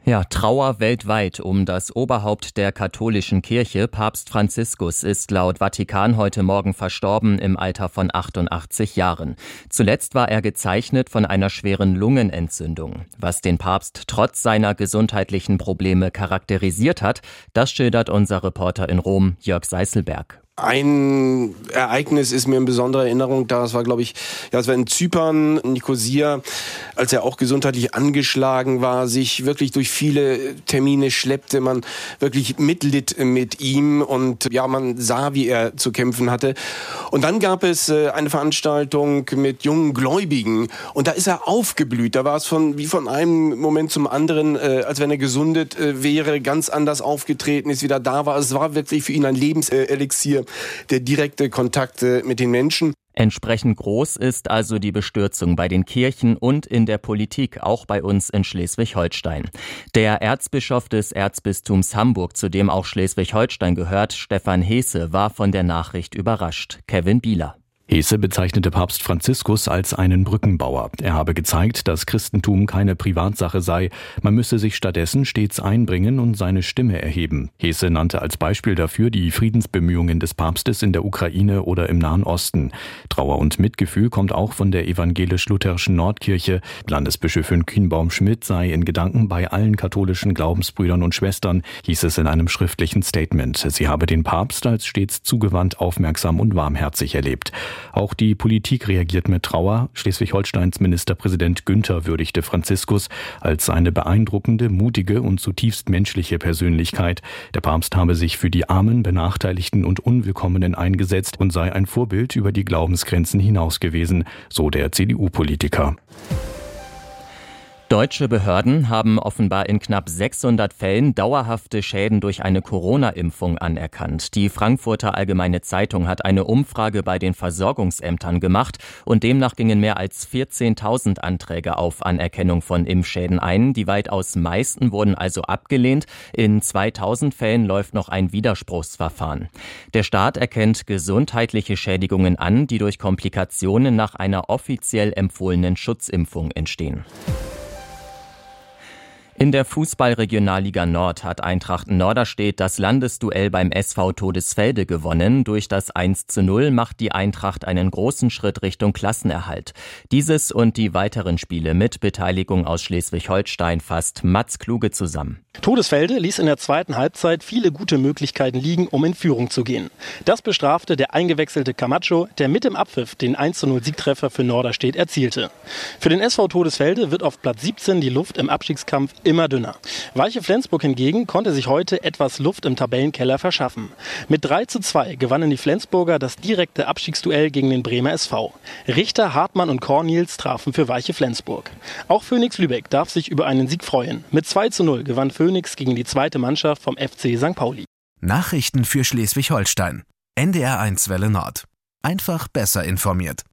Ja, Trauer weltweit um das Oberhaupt der katholischen Kirche. Papst Franziskus ist laut Vatikan heute Morgen verstorben im Alter von 88 Jahren. Zuletzt war er gezeichnet von einer schweren Lungenentzündung. Was den Papst trotz seiner gesundheitlichen Probleme charakterisiert hat, das schildert unser Reporter in Rom, Jörg Seißelberg. Ein Ereignis ist mir in besonderer Erinnerung da. Das war, glaube ich, es war in Zypern, in Nikosia, als er auch gesundheitlich angeschlagen war, sich wirklich durch viele Termine schleppte, man wirklich mitlitt mit ihm und man sah, wie er zu kämpfen hatte. Und dann gab es eine Veranstaltung mit jungen Gläubigen und da ist er aufgeblüht. Da war es wie von einem Moment zum anderen, als wenn er gesundet wäre, ganz anders aufgetreten ist, wieder da war. Es war wirklich für ihn ein Lebenselixier, der direkte Kontakt mit den Menschen. Entsprechend groß ist also die Bestürzung bei den Kirchen und in der Politik, auch bei uns in Schleswig-Holstein. Der Erzbischof des Erzbistums Hamburg, zu dem auch Schleswig-Holstein gehört, Stefan Heese, war von der Nachricht überrascht. Kevin Bieler. Heese bezeichnete Papst Franziskus als einen Brückenbauer. Er habe gezeigt, dass Christentum keine Privatsache sei. Man müsse sich stattdessen stets einbringen und seine Stimme erheben. Heese nannte als Beispiel dafür die Friedensbemühungen des Papstes in der Ukraine oder im Nahen Osten. Trauer und Mitgefühl kommt auch von der evangelisch-lutherischen Nordkirche. Landesbischöfin Kühnbaum-Schmidt sei in Gedanken bei allen katholischen Glaubensbrüdern und Schwestern, hieß es in einem schriftlichen Statement. Sie habe den Papst als stets zugewandt, aufmerksam und warmherzig erlebt. Auch die Politik reagiert mit Trauer. Schleswig-Holsteins Ministerpräsident Günther würdigte Franziskus als eine beeindruckende, mutige und zutiefst menschliche Persönlichkeit. Der Papst habe sich für die Armen, Benachteiligten und Unwillkommenen eingesetzt und sei ein Vorbild über die Glaubensgrenzen hinaus gewesen, so der CDU-Politiker. Deutsche Behörden haben offenbar in knapp 600 Fällen dauerhafte Schäden durch eine Corona-Impfung anerkannt. Die Frankfurter Allgemeine Zeitung hat eine Umfrage bei den Versorgungsämtern gemacht und demnach gingen mehr als 14.000 Anträge auf Anerkennung von Impfschäden ein. Die weitaus meisten wurden also abgelehnt. In 2.000 Fällen läuft noch ein Widerspruchsverfahren. Der Staat erkennt gesundheitliche Schädigungen an, die durch Komplikationen nach einer offiziell empfohlenen Schutzimpfung entstehen. In der Fußball-Regionalliga Nord hat Eintracht Norderstedt das Landesduell beim SV Todesfelde gewonnen. Durch das 1:0 macht die Eintracht einen großen Schritt Richtung Klassenerhalt. Dieses und die weiteren Spiele mit Beteiligung aus Schleswig-Holstein fasst Mats Kluge zusammen. Todesfelde ließ in der zweiten Halbzeit viele gute Möglichkeiten liegen, um in Führung zu gehen. Das bestrafte der eingewechselte Camacho, der mit dem Abpfiff den 1:0 Siegtreffer für Norderstedt erzielte. Für den SV Todesfelde wird auf Platz 17 die Luft im Abstiegskampf immer dünner. Weiche Flensburg hingegen konnte sich heute etwas Luft im Tabellenkeller verschaffen. Mit 3:2 gewannen die Flensburger das direkte Abstiegsduell gegen den Bremer SV. Richter, Hartmann und Kornils trafen für Weiche Flensburg. Auch Phoenix Lübeck darf sich über einen Sieg freuen. Mit 2:0 gewann Phoenix gegen die zweite Mannschaft vom FC St. Pauli. Nachrichten für Schleswig-Holstein. NDR 1 Welle Nord. Einfach besser informiert.